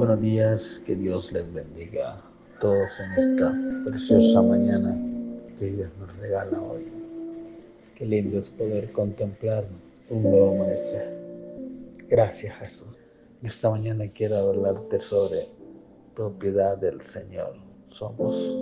Buenos días, que Dios les bendiga a todos en esta preciosa mañana que Dios nos regala hoy. Qué lindo es poder contemplar un nuevo amanecer. Gracias, Jesús. Esta mañana quiero hablarte sobre propiedad del Señor. Somos.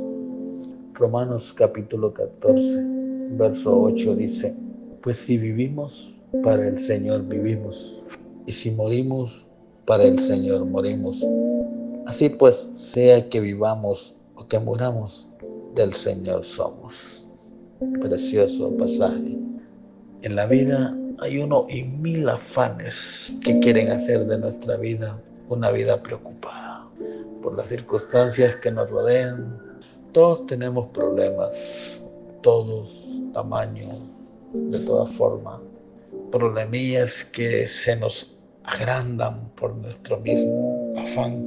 Romanos capítulo 14, verso 8 dice: pues si vivimos, para el Señor vivimos, y si morimos, para el Señor morimos. Así pues, sea que vivamos o que muramos, del Señor somos. Precioso pasaje. En la vida hay uno y mil afanes que quieren hacer de nuestra vida una vida preocupada por las circunstancias que nos rodean. Todos tenemos problemas, todos, tamaños, de toda forma. Problemillas que se nos agrandan por nuestro mismo afán.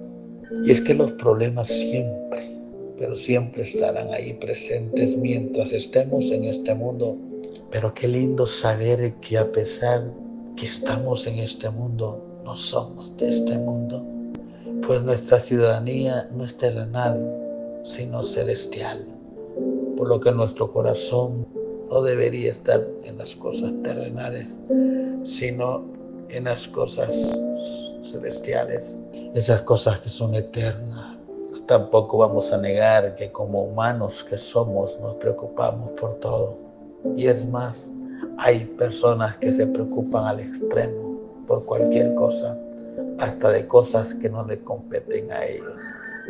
Y es que los problemas siempre, pero siempre estarán ahí presentes mientras estemos en este mundo. Pero qué lindo saber que a pesar que estamos en este mundo, no somos de este mundo. Pues nuestra ciudadanía no es terrenal, sino celestial. Por lo que nuestro corazón no debería estar en las cosas terrenales, sino en las cosas celestiales, esas cosas que son eternas. Tampoco vamos a negar que como humanos que somos nos preocupamos por todo. Y es más, hay personas que se preocupan al extremo por cualquier cosa, hasta de cosas que no le competen a ellos.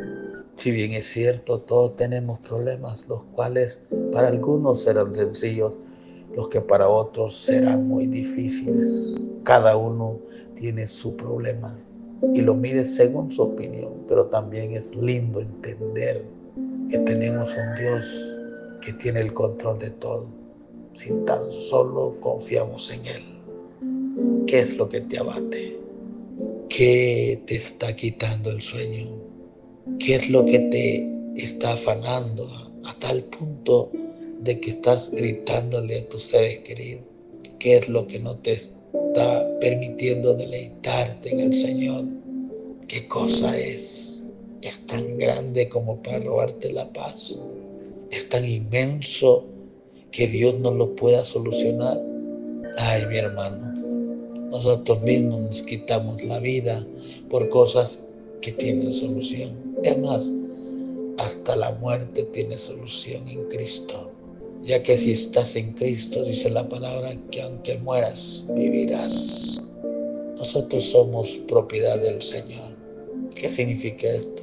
Si bien es cierto, todos tenemos problemas, los cuales para algunos serán sencillos, los que para otros serán muy difíciles. Cada uno tiene su problema y lo mire según su opinión, pero también es lindo entender que tenemos un Dios que tiene el control de todo, si tan solo confiamos en Él. ¿Qué es lo que te abate? ¿Qué te está quitando el sueño? ¿Qué es lo que te está afanando a tal punto de que estás gritándole a tus seres queridos? ¿Qué es lo que no te está permitiendo deleitarte en el Señor? ¿Qué cosa es? Es tan grande como para robarte la paz. Es tan inmenso que Dios no lo pueda solucionar. Ay, mi hermano, nosotros mismos nos quitamos la vida por cosas que tienen solución. Es más, hasta la muerte tiene solución en Cristo. Ya que si estás en Cristo, dice la palabra, que aunque mueras, vivirás. Nosotros somos propiedad del Señor. ¿Qué significa esto?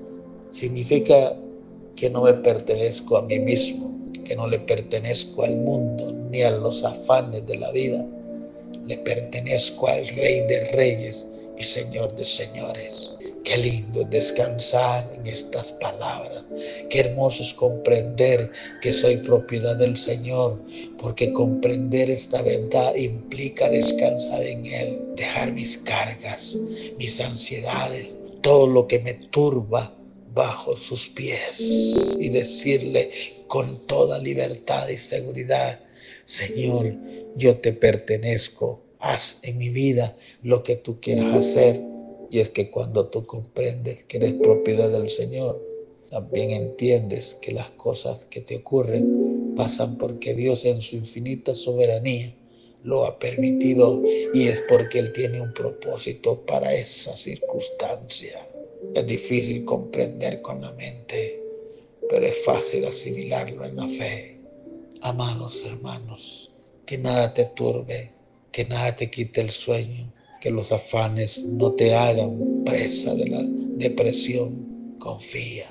Significa que no me pertenezco a mí mismo, que no le pertenezco al mundo ni a los afanes de la vida. Le pertenezco al Rey de Reyes y Señor de Señores. Qué lindo es descansar en estas palabras. Qué hermoso es comprender que soy propiedad del Señor, porque comprender esta verdad implica descansar en Él, dejar mis cargas, mis ansiedades, todo lo que me turba bajo sus pies y decirle con toda libertad y seguridad: Señor, yo te pertenezco, haz en mi vida lo que tú quieras hacer. Y es que cuando tú comprendes que eres propiedad del Señor, también entiendes que las cosas que te ocurren pasan porque Dios en su infinita soberanía lo ha permitido, y es porque Él tiene un propósito para esa circunstancia. Es difícil comprender con la mente, pero es fácil asimilarlo en la fe. Amados hermanos, que nada te turbe, que nada te quite el sueño, que los afanes no te hagan presa de la depresión. Confía,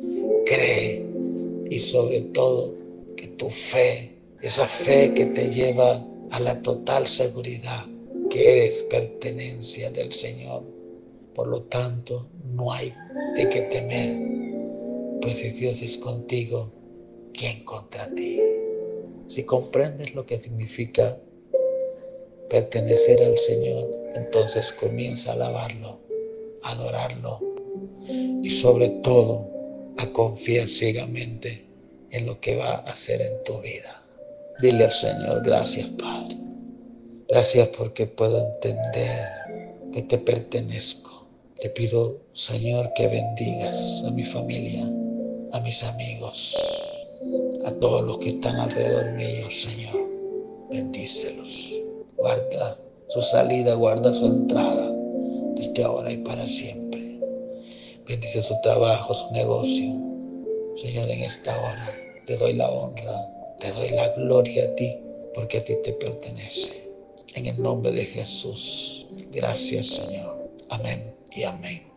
cree y sobre todo que tu fe, esa fe que te lleva a la total seguridad que eres pertenencia del Señor. Por lo tanto, no hay de qué temer, pues si Dios es contigo, ¿quién contra ti? Si comprendes lo que significa pertenecer al Señor, entonces comienza a alabarlo, a adorarlo y sobre todo a confiar ciegamente en lo que va a hacer en tu vida. Dile al Señor: gracias, Padre. Gracias porque puedo entender que te pertenezco. Te pido, Señor, que bendigas a mi familia, a mis amigos, a todos los que están alrededor mío, Señor. Bendícelos. Guarda su salida, guarda su entrada, desde ahora y para siempre. Bendice su trabajo, su negocio. Señor, en esta hora te doy la honra, te doy la gloria a ti, porque a ti te pertenece. En el nombre de Jesús. Gracias, Señor. Amén y amén.